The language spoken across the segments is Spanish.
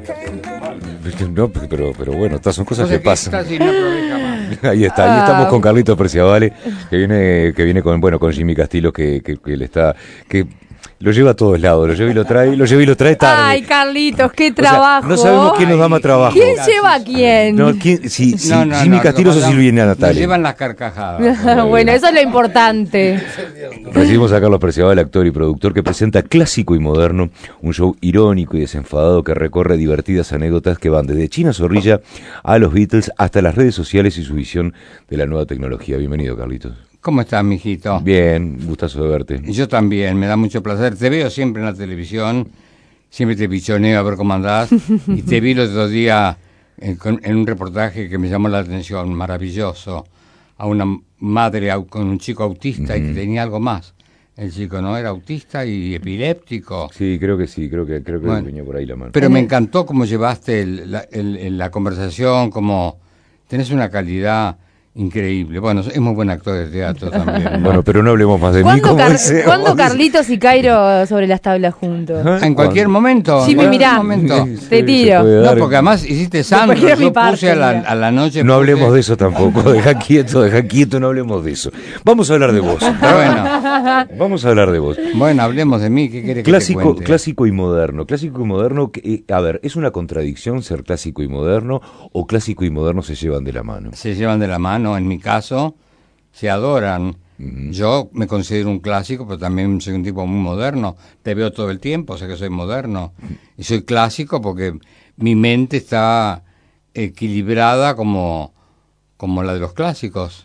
No, pero bueno, estas son cosas que pasan. Ahí está, ahí estamos con Carlitos Preciavale, que viene con Jimmy Castillo, que le está, que lo lleva a todos lados, lo lleva y lo trae tarde. Ay, Carlitos, qué trabajo. O sea, no sabemos quién nos da más trabajo. ¿Quién lleva a quién? No, Jimmy Castillo o Silvina Natalia. Nos llevan las carcajadas. Bueno, eso es lo importante. Recibimos a Carlos Preciavale, actor y productor, que presenta Clásico y Moderno, un show irónico y desenfadado que recorre divertidas anécdotas que van desde China Zorrilla a los Beatles hasta las redes sociales y su visión de la nueva tecnología. Bienvenido, Carlitos. ¿Cómo estás, mijito? Bien, gustazo de verte. Yo también, me da mucho placer. Te veo siempre en la televisión, siempre te pichoneo a ver cómo andás. Y te vi el otro día en un reportaje que me llamó la atención, maravilloso, a una madre con un chico autista y que tenía algo más. El chico no era autista y epiléptico. Sí, creo que bueno, venía por ahí la mano. Pero me encantó cómo llevaste la conversación, como tenés una calidad increíble. Bueno, es muy buen actor de teatro también. Bueno, pero no hablemos más de mí. ¿Cuándo Carlitos y Cairo sobre las tablas juntos? En cualquier momento. Sí, mirá, te tiro. No, porque además hiciste santo. Yo puse a la noche. No hablemos de eso tampoco. Deja quieto, no hablemos de eso. Vamos a hablar de vos. Bueno. Vamos a hablar de vos. Bueno, hablemos de mí. ¿Qué querés que te cuente? Clásico y moderno. Clásico y moderno, a ver, ¿es una contradicción ser clásico y moderno o clásico y moderno se llevan de la mano? Se llevan de la mano. En mi caso, se adoran. Yo me considero un clásico, pero también soy un tipo muy moderno. Te veo todo el tiempo, sé que soy moderno. Y soy clásico porque mi mente está equilibrada como la de los clásicos.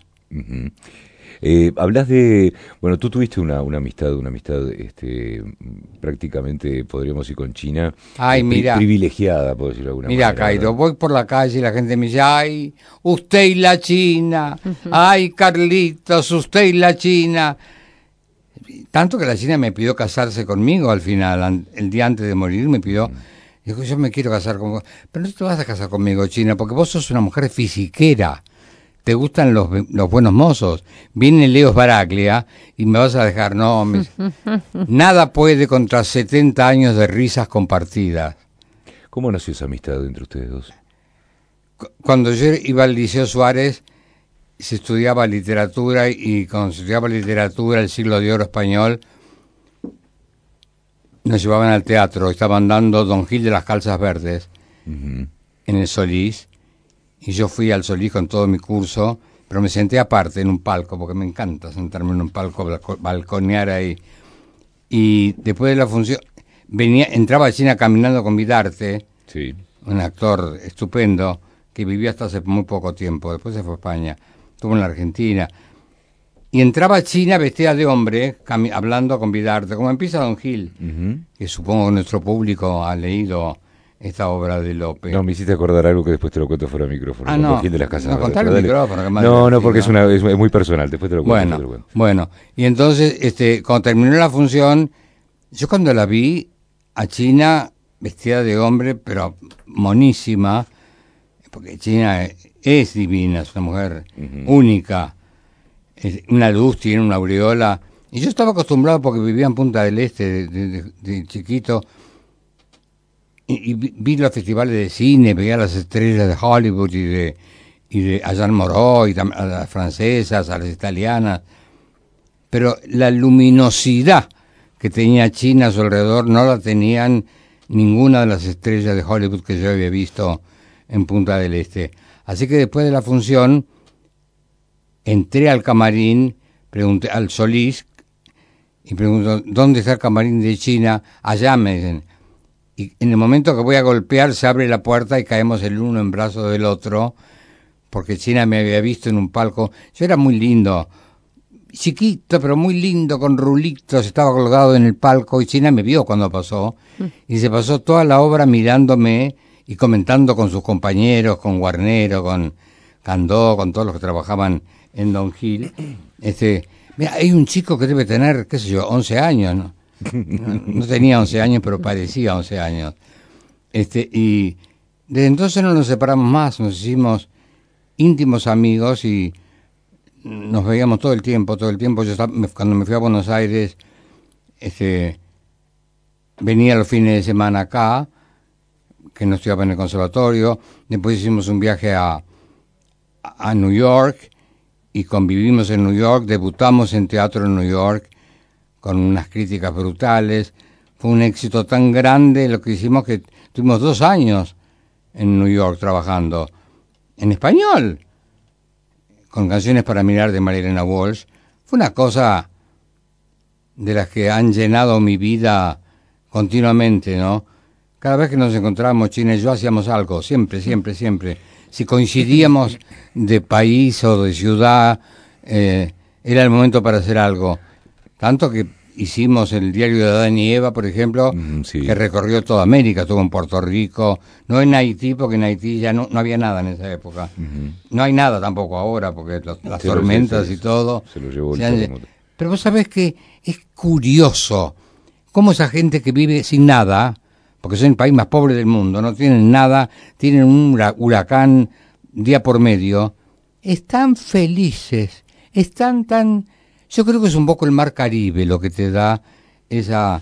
Hablas de, bueno, tú tuviste una amistad prácticamente, podríamos decir, con China. Ay, mira, privilegiada, por decirlo de alguna manera. Mira, Cairo, voy por la calle y la gente me dice, ay, usted y la China, ay, Carlitos, usted y la China. Tanto que la China me pidió casarse conmigo al final, el día antes de morir me pidió, dijo, yo me quiero casar con vos. Pero no te vas a casar conmigo, China, porque vos sos una mujer fisiquera. Te gustan los buenos mozos. Viene Leo Baraglia y me vas a dejar, no, nada puede contra 70 años de risas compartidas. ¿Cómo nació esa amistad entre ustedes dos? Cuando yo iba al Liceo Suárez, se estudiaba literatura y cuando se estudiaba literatura, el siglo de oro español, nos llevaban al teatro. Estaban dando Don Gil de las Calzas Verdes en el Solís. Y yo fui al Solís con todo mi curso, pero me senté aparte en un palco, porque me encanta sentarme en un palco, balconear ahí. Y después de la función, entraba a China caminando con Vidarte, sí, un actor estupendo, que vivió hasta hace muy poco tiempo, después se fue a España, estuvo en la Argentina. Y entraba a China vestida de hombre, hablando con Vidarte, como empieza Don Gil, que supongo que nuestro público ha leído esta obra de Lope. No, me hiciste acordar algo que después te lo cuento fuera de micrófono. No, de las casas. No, contar el micrófono. No, porque es muy personal, después te lo cuento. Bueno, y entonces, cuando terminó la función, yo cuando la vi a China vestida de hombre, pero monísima, porque China es divina, es una mujer única, es una luz, tiene una aureola, y yo estaba acostumbrado porque vivía en Punta del Este de chiquito, y vi los festivales de cine, veía a las estrellas de Hollywood y de Jean Moreau, y a las francesas, a las italianas, pero la luminosidad que tenía China a su alrededor no la tenían ninguna de las estrellas de Hollywood que yo había visto en Punta del Este. Así que después de la función entré al camarín, pregunté al Solís y pregunto, ¿dónde está el camarín de China? Allá, me dicen. Y en el momento que voy a golpear se abre la puerta y caemos el uno en brazos del otro, porque China me había visto en un palco. Yo era muy lindo, chiquito pero muy lindo, con rulitos, estaba colgado en el palco y China me vio cuando pasó y se pasó toda la obra mirándome y comentando con sus compañeros, con Guarnero, con Candó, con todos los que trabajaban en Don Gil. Mira, hay un chico que debe tener, qué sé yo, 11 años, ¿no? No tenía 11 años, pero parecía 11 años. Y desde entonces no nos separamos más, nos hicimos íntimos amigos y nos veíamos todo el tiempo. Yo cuando me fui a Buenos Aires, venía los fines de semana acá, que no estudiaba en el conservatorio. Después hicimos un viaje a New York y convivimos en New York, debutamos en teatro en New York con unas críticas brutales. Fue un éxito tan grande lo que hicimos que tuvimos 2 años en New York trabajando en español, con Canciones para mirar de María Elena Walsh. Fue una cosa de las que han llenado mi vida continuamente, ¿no? Cada vez que nos encontrábamos, China y yo, hacíamos algo, siempre. Si coincidíamos de país o de ciudad, era el momento para hacer algo. Tanto que hicimos el diario de Adán y Eva, por ejemplo, sí. que recorrió toda América, estuvo en Puerto Rico, no en Haití, porque en Haití ya no había nada en esa época. No hay nada tampoco ahora, porque las tormentas y todo. Se lo llevó el se han- terremoto. Pero vos sabés que es curioso cómo esa gente que vive sin nada, porque son el país más pobre del mundo, no tienen nada, tienen un huracán día por medio, están felices, están tan... Yo creo que es un poco el mar Caribe lo que te da esa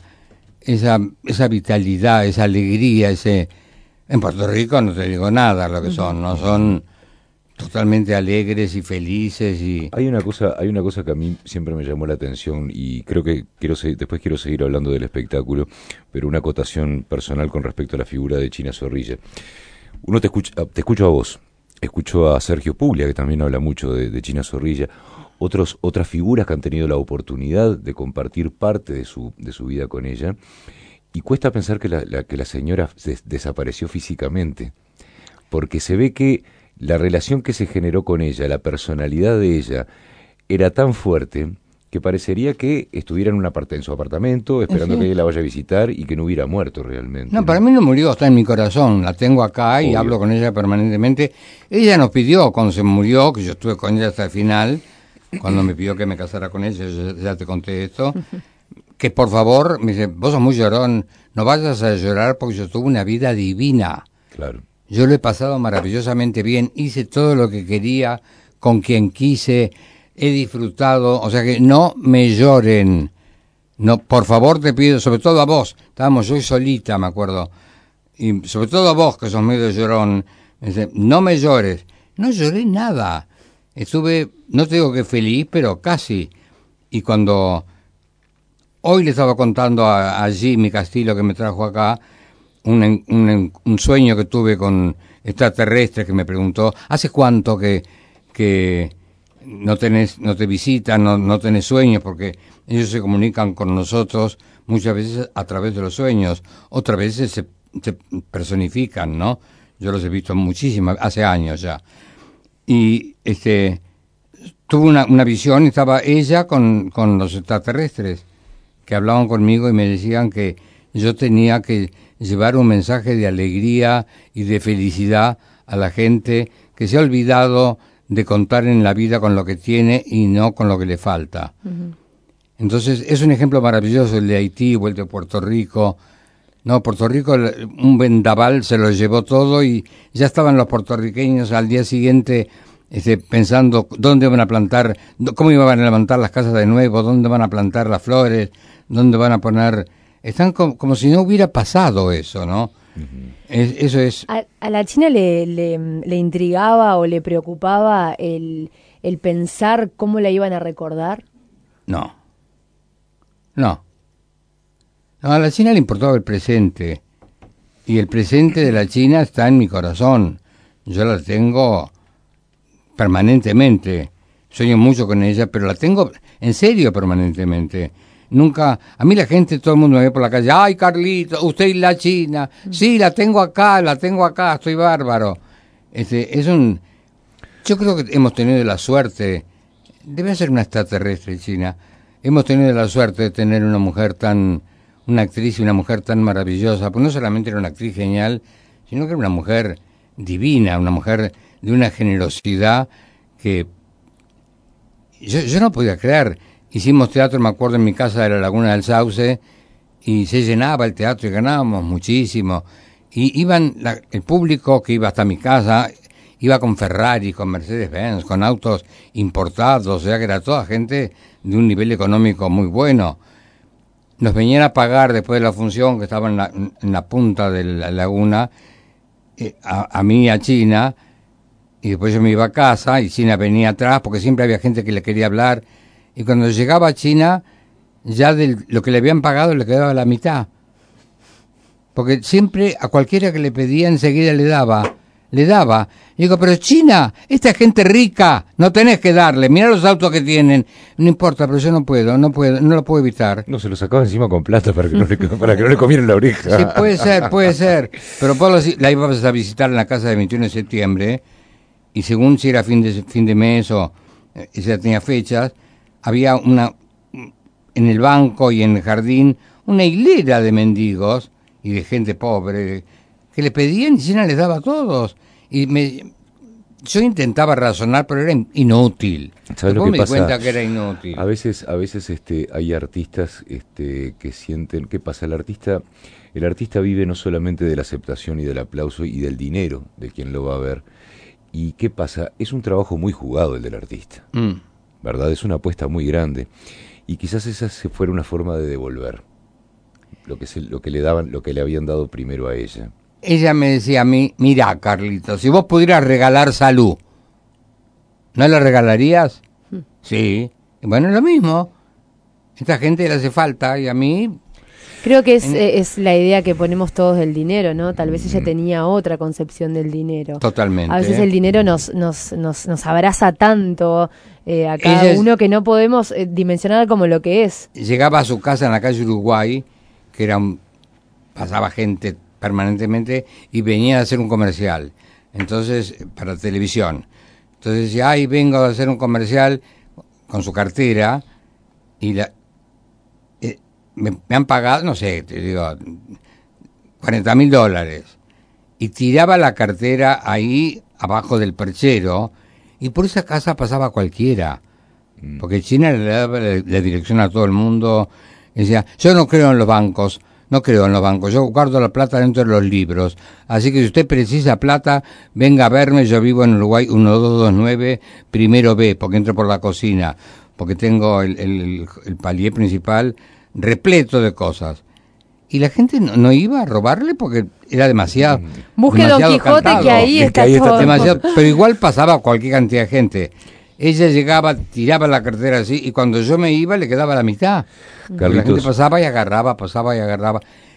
vitalidad, esa alegría, ese... En Puerto Rico no te digo nada lo que son, no son totalmente alegres y felices y... Hay una cosa que a mí siempre me llamó la atención y creo que después quiero seguir hablando del espectáculo, pero una acotación personal con respecto a la figura de China Zorrilla. Te escucho a vos, escucho a Sergio Puglia, que también habla mucho de China Zorrilla, otras figuras que han tenido la oportunidad de compartir parte de su vida con ella, y cuesta pensar que la señora desapareció físicamente, porque se ve que la relación que se generó con ella, la personalidad de ella, era tan fuerte que parecería que estuviera en su apartamento, esperando que ella la vaya a visitar y que no hubiera muerto realmente. No, para mí no murió, está en mi corazón, la tengo acá y Obvio. hablo con ella permanentemente. Ella nos pidió, cuando se murió, que yo estuve con ella hasta el final, cuando me pidió que me casara con ella, yo ya te conté esto, que por favor, me dice, vos sos muy llorón, no vayas a llorar porque yo tuve una vida divina. Claro. Yo lo he pasado maravillosamente bien, hice todo lo que quería, con quien quise, he disfrutado, o sea que no me lloren. No, por favor te pido, sobre todo a vos, estábamos yo y solita, me acuerdo, y sobre todo a vos que sos medio llorón, me dice, no me llores. No lloré nada, estuve, no te digo que feliz, pero casi. Y cuando hoy le estaba contando a Jimmy Castillo, que me trajo acá, un sueño que tuve con extraterrestres, que me preguntó, ¿hace cuánto que no te visitan, no tenés sueños? Porque ellos se comunican con nosotros muchas veces a través de los sueños, otras veces se personifican, ¿no? Yo los he visto muchísimas, hace años ya. Y tuve una visión, estaba ella con los extraterrestres que hablaban conmigo y me decían que yo tenía que llevar un mensaje de alegría y de felicidad a la gente que se ha olvidado de contar en la vida con lo que tiene y no con lo que le falta. Uh-huh. Entonces es un ejemplo maravilloso el de Haití o el de Puerto Rico. No, Puerto Rico, un vendaval se lo llevó todo y ya estaban los puertorriqueños al día siguiente pensando dónde van a plantar, cómo iban a levantar las casas de nuevo, dónde van a plantar las flores, dónde van a poner... Están como si no hubiera pasado eso, ¿no? Uh-huh. Eso es... ¿A la China le intrigaba o le preocupaba el pensar cómo la iban a recordar? No, a la China le importaba el presente. Y el presente de la China está en mi corazón. Yo la tengo permanentemente. Sueño mucho con ella, pero la tengo en serio permanentemente. Nunca, a mí la gente, todo el mundo me ve por la calle, ay Carlito, usted y la China, sí, la tengo acá, estoy bárbaro. Yo creo que hemos tenido la suerte, debe ser una extraterrestre China, hemos tenido la suerte de tener una actriz y una mujer tan maravillosa, pues no solamente era una actriz genial, sino que era una mujer divina, una mujer de una generosidad que yo no podía creer. Hicimos teatro, me acuerdo, en mi casa de la Laguna del Sauce, y se llenaba el teatro y ganábamos muchísimo. Y el público que iba hasta mi casa, iba con Ferrari, con Mercedes-Benz, con autos importados, o sea que era toda gente de un nivel económico muy bueno. Nos venían a pagar después de la función, que estaba en la punta de la laguna, a mí a China, y después yo me iba a casa y China venía atrás porque siempre había gente que le quería hablar, y cuando llegaba a China ya de lo que le habían pagado le quedaba la mitad, porque siempre a cualquiera que le pedía enseguida le daba. Y digo, pero China, esta gente rica, no tenés que darle, mira los autos que tienen. No importa, pero yo no lo puedo evitar. No, se lo sacaba encima con plata para que no le comieran la oreja. Sí, puede ser. Pero Pablo, la íbamos a visitar en la casa del 21 de septiembre, y según si era fin de mes o ya tenía fechas, había en el banco y en el jardín, una hilera de mendigos y de gente pobre que le pedían y China les daba a todos. Y yo intentaba razonar, pero era inútil. ¿Sabes lo que me pasa? di cuenta que era inútil. A veces hay artistas que sienten, ¿qué pasa? El artista vive no solamente de la aceptación y del aplauso y del dinero de quien lo va a ver. ¿Y qué pasa? Es un trabajo muy jugado el del artista, ¿verdad? Es una apuesta muy grande. Y quizás esa fuera una forma de devolver lo que le habían dado primero a ella. Ella me decía a mí, mira, Carlitos, si vos pudieras regalar salud, ¿no la regalarías? Sí. Bueno, es lo mismo. Esta gente le hace falta y a mí... Creo que es la idea que ponemos todos del dinero, ¿no? Tal vez ella tenía otra concepción del dinero. Totalmente. A veces el dinero nos abraza tanto a cada uno que no podemos dimensionar como lo que es. Llegaba a su casa en la calle Uruguay, que pasaba gente permanentemente, y venía a hacer un comercial, entonces, para televisión. Entonces decía, ay, vengo a hacer un comercial con su cartera, y me han pagado, no sé, te digo, $40,000, y tiraba la cartera ahí abajo del perchero, y por esa casa pasaba cualquiera, porque China le daba la dirección a todo el mundo. Decía, yo no creo en los bancos, yo guardo la plata dentro de los libros, así que si usted precisa plata, venga a verme, yo vivo en Uruguay 1229, primero B, porque entro por la cocina, porque tengo el palier principal repleto de cosas. Y la gente no iba a robarle porque era demasiado. Busque Don Quijote cantado, que ahí está todo. Demasiado, pero igual pasaba cualquier cantidad de gente. Ella llegaba, tiraba la cartera así, y cuando yo me iba le quedaba la mitad. Carlitos. La gente pasaba y agarraba.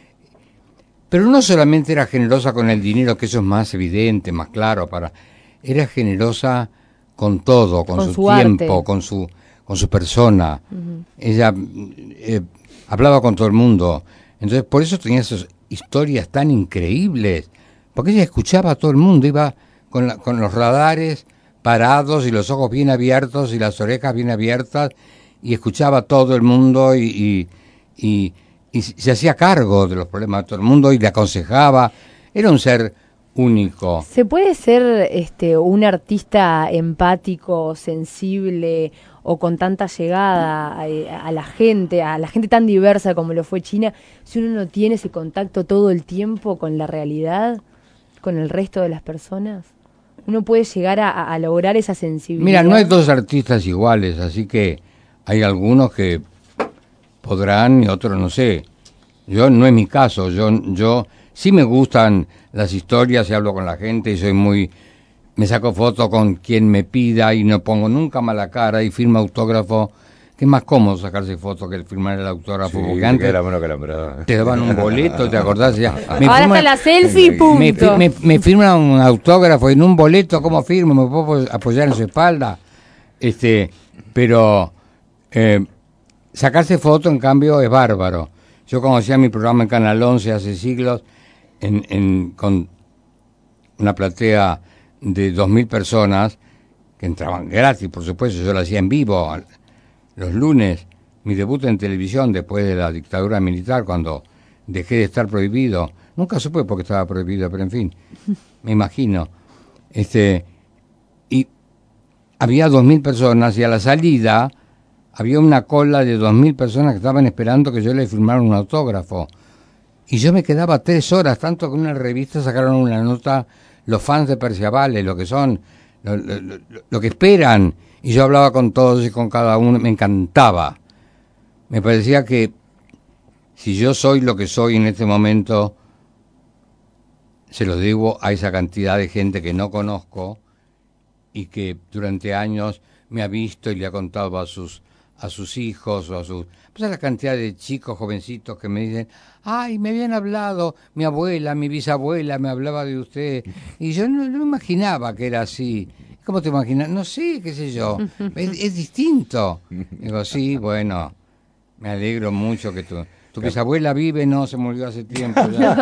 Pero no solamente era generosa con el dinero, que eso es más evidente, más claro, era generosa con todo, con su tiempo, con su persona. Ella hablaba con todo el mundo. Entonces, por eso tenía esas historias tan increíbles, porque ella escuchaba a todo el mundo, iba con los radares parados y los ojos bien abiertos y las orejas bien abiertas, y escuchaba a todo el mundo y se hacía cargo de los problemas de todo el mundo y le aconsejaba. Era un ser único. ¿Se puede ser un artista empático, sensible o con tanta llegada a la gente tan diversa como lo fue China, si uno no tiene ese contacto todo el tiempo con la realidad, con el resto de las personas? ¿Uno puede llegar a lograr esa sensibilidad? Mira, no hay dos artistas iguales, así que hay algunos que podrán y otros no sé. Yo no es mi caso, yo sí me gustan las historias y hablo con la gente y me saco fotos con quien me pida y no pongo nunca mala cara y firmo autógrafo, que es más cómodo sacarse fotos que firmar el autógrafo, sí, porque antes te daban un boleto, ¿te acordás? Ya, ahora está la selfie, punto. Me firman un autógrafo en un boleto, ¿cómo firmo? ¿Me puedo apoyar en su espalda? Pero sacarse fotos, en cambio, es bárbaro. Yo conocía mi programa en Canal 11 hace siglos, con una platea de 2.000 personas que entraban gratis, por supuesto. Yo lo hacía en vivo los lunes, mi debut en televisión después de la dictadura militar, cuando dejé de estar prohibido. Nunca supe por qué estaba prohibido, pero en fin, me imagino. Y había 2.000 personas, y a la salida había una cola de 2.000 personas que estaban esperando que yo les firmara un autógrafo. Y yo me quedaba 3 horas, tanto que en una revista sacaron una nota, los fans de Perciabale, lo que son, lo que esperan. Y yo hablaba con todos y con cada uno, me encantaba. Me parecía que si yo soy lo que soy en este momento, se lo debo a esa cantidad de gente que no conozco y que durante años me ha visto y le ha contado a sus hijos o a sus... Pues a la cantidad de chicos jovencitos que me dicen, ay, me habían hablado, mi abuela, mi bisabuela me hablaba de usted. Y yo no imaginaba que era así. ¿Cómo te imaginas? No sé, qué sé yo. Es distinto. Digo, sí, bueno, me alegro mucho que tu bisabuela vive, no, se murió hace tiempo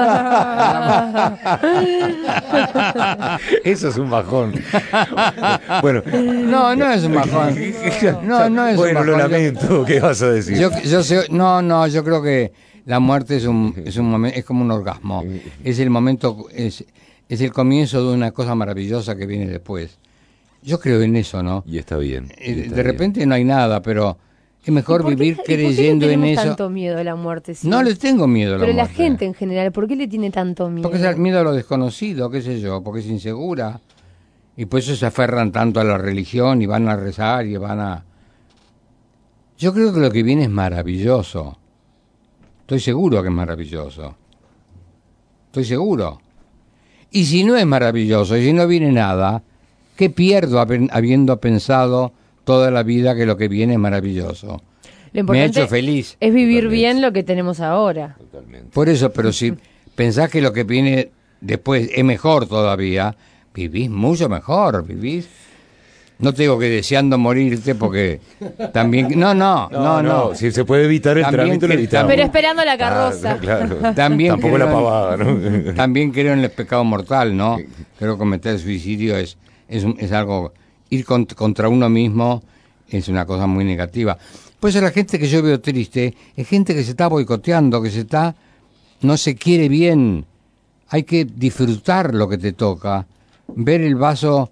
ya. Eso es un bajón. Bueno, No es un bajón. No es un bueno, bajón. lo lamento, ¿qué vas a decir? Yo creo que la muerte es un momento, es como un orgasmo. Es el momento, es el comienzo de una cosa maravillosa que viene después. Yo creo en eso, ¿no? Y está bien. De repente no hay nada, pero es mejor vivir creyendo en eso. ¿Por qué le tenemos tanto miedo a la muerte? Sí? No le tengo miedo a la Pero muerte. la gente en general, ¿por qué le tiene tanto miedo? Porque es el miedo a lo desconocido, qué sé yo, porque es insegura. Y por eso se aferran tanto a la religión y van a rezar y van a... Yo creo que lo que viene es maravilloso. Estoy seguro que es maravilloso. Estoy seguro. Y si no es maravilloso, y si no viene nada, ¿qué pierdo habiendo pensado toda la vida que lo que viene es maravilloso? Lo Me ha importante hecho feliz. es vivir Totalmente. bien lo que tenemos ahora. Totalmente. Por eso, pero si pensás que lo que viene después es mejor todavía, vivís mucho mejor, vivís... No te digo que deseando morirte porque también... No. Si se puede evitar el También trámite, lo que- evitamos. Pero esperando la carroza. Claro. También Tampoco creo la en- pavada, ¿no? También creo en el pecado mortal, ¿no? Creo que cometer suicidio es algo... Ir contra uno mismo es una cosa muy negativa. Pues la gente que yo veo triste es gente que se está boicoteando, no se quiere bien. Hay que disfrutar lo que te toca, ver el vaso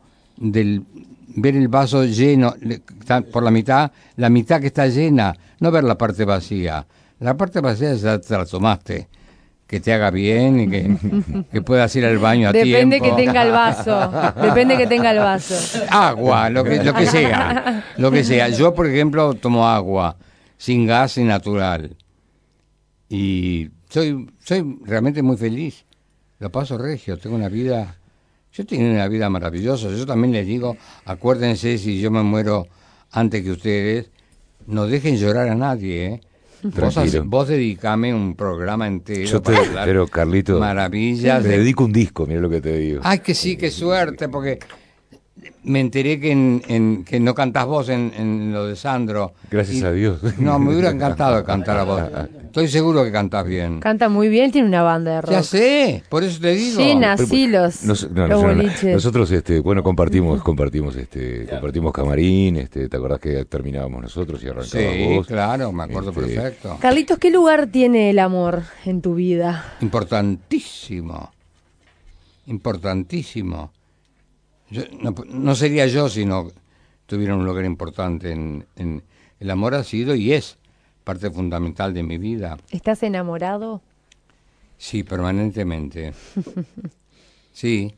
lleno por la mitad que está llena, no ver la parte vacía. La parte vacía ya te la tomaste. Que te haga bien y que puedas ir al baño a Depende tiempo. que tenga el vaso. Depende que tenga el vaso. Agua, lo que sea. Lo que sea. Yo, por ejemplo, tomo agua sin gas y natural. Y soy realmente muy feliz. Lo paso regio, tengo una vida... Yo tengo una vida maravillosa. Yo también les digo, acuérdense, si yo me muero antes que ustedes, no dejen llorar a nadie, ¿eh? Tranquilo. Vos dedicame un programa entero Yo te... para hablar Pero, Carlito, maravillas. te dedico un disco, mira lo que te digo. Ay, que sí, qué suerte, porque me enteré que no cantás vos en lo de Sandro. Gracias a Dios. No, me hubiera encantado cantar a vos. Estoy seguro que cantás bien. Canta muy bien, tiene una banda de rock. Ya sé, por eso te digo. Llena así los boliches. Nosotros, bueno, compartimos camarín, ¿te acordás que terminábamos nosotros y arrancabas Sí, vos? claro, me acuerdo perfecto. Carlitos, ¿qué lugar tiene el amor en tu vida? Importantísimo. Importantísimo. No sería yo si no tuviera un lugar importante en el amor ha sido y es parte fundamental de mi vida. ¿Estás enamorado? Sí, permanentemente. Sí,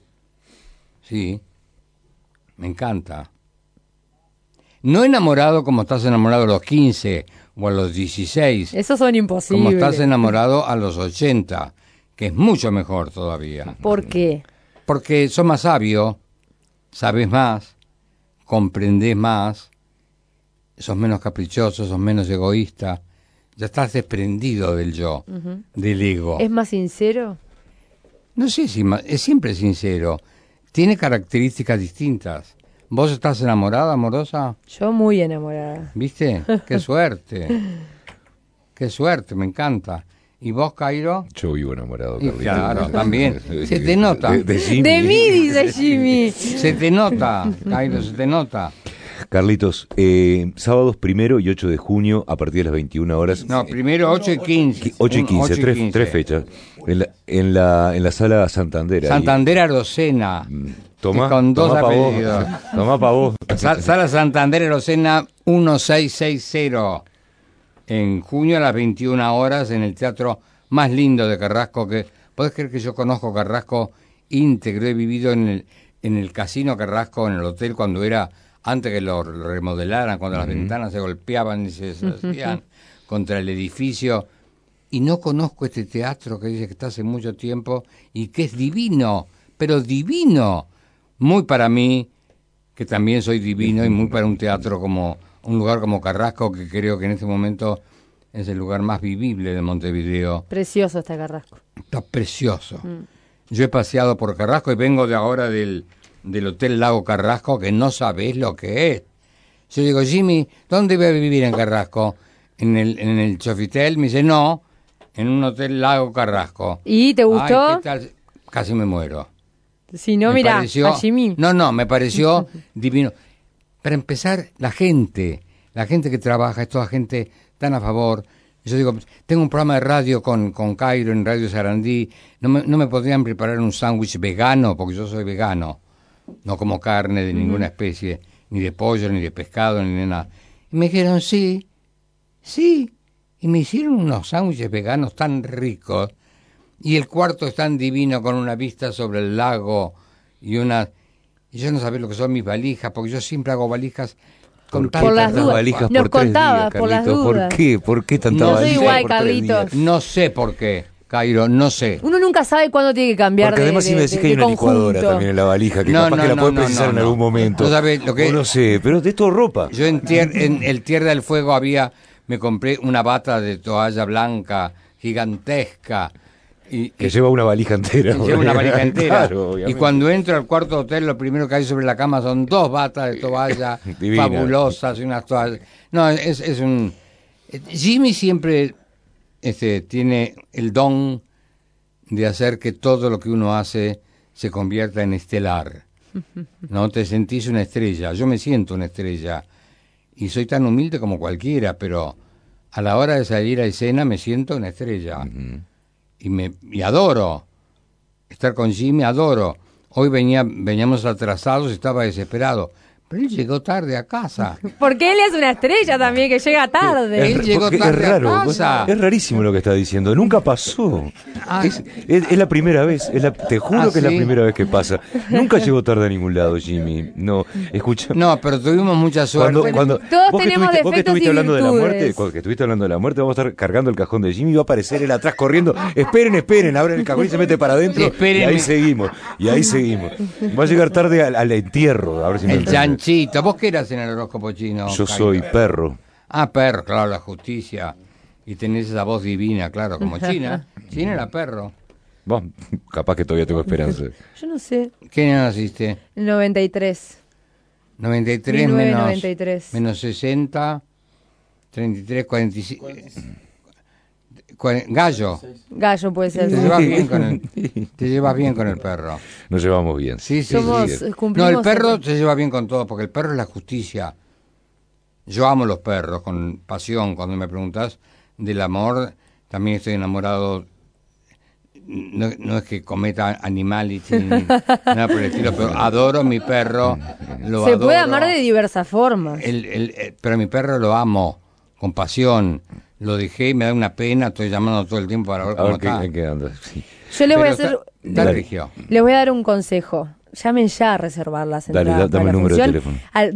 me encanta. No enamorado como estás enamorado a los 15 o a los 16, Esos son imposibles. como estás enamorado a los 80, que es mucho mejor todavía. ¿Por qué? Porque sos más sabio, sabes más, comprendés más, sos menos caprichoso, sos menos egoísta, ya estás desprendido del yo, del ego. ¿Es más sincero? No sé si es siempre sincero, tiene características distintas. ¿Vos estás enamorada, amorosa? Yo muy enamorada. ¿Viste? ¡Qué suerte! ¡Qué suerte! Me encanta. ¿Y vos, Cairo? Yo vivo enamorado, Y Carlito. claro, también. Se te nota. De Jimmy. De mí, dice Jimmy. Se te nota, Cairo, se te nota. Carlitos, sábados 1 y 8 de junio a partir de las 21 horas. No, primero 8 y 15. 8 y 15, 8 tres fechas. En la sala Santander. ahí. Santander Arocena. Tomá, Con dos tomá pa' vos. apellidos. Tomá pa' vos. Sala Santander Arocena 1660. En junio a las 21 horas en el teatro más lindo de Carrasco. ¿Podés creer que yo conozco Carrasco íntegro? He vivido en el Casino Carrasco, en el hotel, cuando era... Antes que lo remodelaran, cuando las ventanas se golpeaban y se deshacían contra el edificio. y no conozco este teatro que dice que está hace mucho tiempo y que es divino, pero divino, muy para mí, que también soy divino, y muy para un teatro como un lugar como Carrasco, que creo que en este momento es el lugar más vivible de Montevideo. Precioso está Carrasco. Está precioso. Yo he paseado por Carrasco y vengo de ahora del Hotel Lago Carrasco, que no sabés lo que es. Yo digo, Jimmy, ¿dónde voy a vivir en Carrasco? ¿En el Sofitel? Me dice, no, en un Hotel Lago Carrasco. ¿Y te gustó? Ay, ¿qué tal? Casi me muero. Si no, Me mira, pareció- a Jimmy. No, me pareció divino. Para empezar, la gente que trabaja, es toda gente tan a favor. Yo digo, tengo un programa de radio con Cairo en Radio Sarandí, no me podrían preparar un sándwich vegano, porque yo soy vegano, no como carne de ninguna especie, ni de pollo, ni de pescado, ni de nada. Y me dijeron, sí, y me hicieron unos sándwiches veganos tan ricos, y el cuarto es tan divino con una vista sobre el lago, y yo no sabía lo que son mis valijas, porque yo siempre hago valijas con ¿Por qué Por las tantas dudas. valijas Nos por 3 contaba, días, por las Carlitos? dudas. ¿Por qué? ¿Por qué tanta No soy valija igual, por 3 Carlitos. días? No sé por qué, Cairo, no sé. Uno nunca sabe cuándo tiene que cambiar Porque además si me decís que hay una licuadora también en la valija, que No, capaz no, que la no, puedes no, precisar no, en no. algún momento. No sabés lo que- O no sé, pero de todo ropa. Yo en el Tierra del Fuego me compré una bata de toalla blanca gigantesca y Que lleva una valija entera. lleva una valija entera. Claro, Y obviamente. cuando entro al cuarto hotel, lo primero que hay sobre la cama son 2 batas de toalla Divina. fabulosas y unas toallas. No, es un... Jimmy siempre tiene el don de hacer que todo lo que uno hace se convierta en estelar. No te sentís una estrella. Yo me siento una estrella. Y soy tan humilde como cualquiera, pero a la hora de salir a escena me siento una estrella. Y adoro. Estar con Jimmy, adoro. Hoy veníamos atrasados, estaba desesperado. Pero él llegó tarde a casa. Porque él es una estrella también, que llega tarde. Él llegó Porque tarde es raro, a casa. es rarísimo lo que está diciendo, nunca pasó. Ah. Es la primera vez, te juro Ah, que es la ¿sí? primera vez que pasa. Nunca llegó tarde a ningún lado, Jimmy. No, escucha. No, pero tuvimos mucha suerte. Cuando Todos vos que tenemos estuviste- vos que defectos y estuviste hablando de la virtudes. muerte, cuando que estuviste hablando de la muerte, vamos a estar cargando el cajón de Jimmy y va a aparecer él atrás corriendo. Esperen, abren el cajón y se mete para adentro. Espérenme. Y ahí seguimos. Va a llegar tarde al entierro, a ver si me El entendés. chanchito. ¿Vos qué eras en el horóscopo chino? Yo Cairo? soy perro. Ah, perro, claro, la justicia. Y tenés esa voz divina, claro, como China. China era perro. Vos, capaz que todavía tengo esperanza. Yo no sé. ¿Qué año naciste? 93. 93 1993. menos 60, 33, 45. Gallo. Gallo puede ser. Te llevas bien con el perro. Nos llevamos bien. Sí, sí, Somos, sí. cumplimos No, el perro el- se lleva bien con todo, porque el perro es la justicia. Yo amo los perros con pasión. Cuando me preguntas del amor, también estoy enamorado. No es que cometa animality ni nada por el estilo, pero adoro mi perro. Lo Se puede adoro. amar de diversas formas. Pero a mi perro lo amo con pasión. Lo dejé y me da una pena. Estoy llamando todo el tiempo para ver A cómo ver qué, está. en qué andas. Sí. Yo les voy a Pero hacer. está regio. Les voy a dar un consejo. Llamen ya a reservar las Dale, entradas. dame para el la número de función teléfono. Al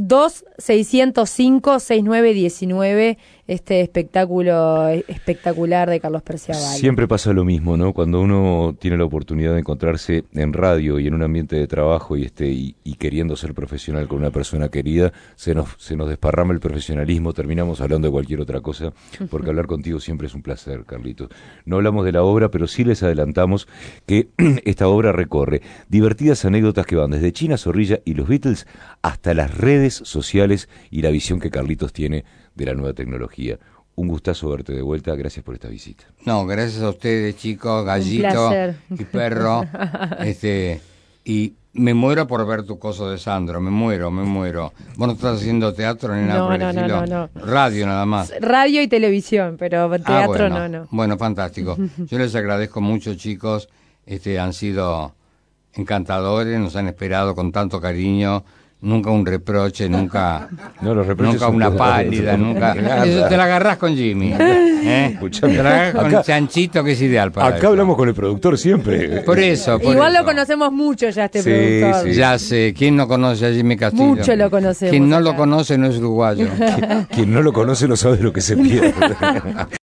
2605-6919, este espectáculo espectacular de Carlos Perciabal. Siempre pasa lo mismo, ¿no? Cuando uno tiene la oportunidad de encontrarse en radio y en un ambiente de trabajo y queriendo ser profesional con una persona querida, se nos desparrama el profesionalismo, terminamos hablando de cualquier otra cosa, porque hablar contigo siempre es un placer, Carlitos. No hablamos de la obra, pero sí les adelantamos que esta obra recorre divertidas anécdotas que van desde China Zorrilla y los Beatles hasta las redes sociales y la visión que Carlitos tiene de la nueva tecnología. Un gustazo verte de vuelta, gracias por esta visita. No, gracias a ustedes, chicos, Gallito placer. y Perro. Y me muero por ver tu coso de Sandro, me muero. Vos no estás haciendo teatro ni nada No, por el no, no, estilo. no. Radio nada más. Radio y televisión, pero teatro bueno. no. Bueno, fantástico. Yo les agradezco mucho, chicos. Han sido encantadores, nos han esperado con tanto cariño. Nunca un reproche, nunca No, los reproches nunca son una todos. pálida, nunca. Nada. Eso te la agarrás con Jimmy. Escuchame, Te la agarrás con acá- Chanchito, que es ideal para Acá eso. hablamos con el productor siempre. Por eso. Igual eso. lo conocemos mucho ya este Sí, productor. sí. Ya sé, ¿quién no conoce a Jimmy Castillo? Mucho lo conocemos Quien no lo acá. conoce no es uruguayo. Quien no lo conoce no sabe de lo que se pierde.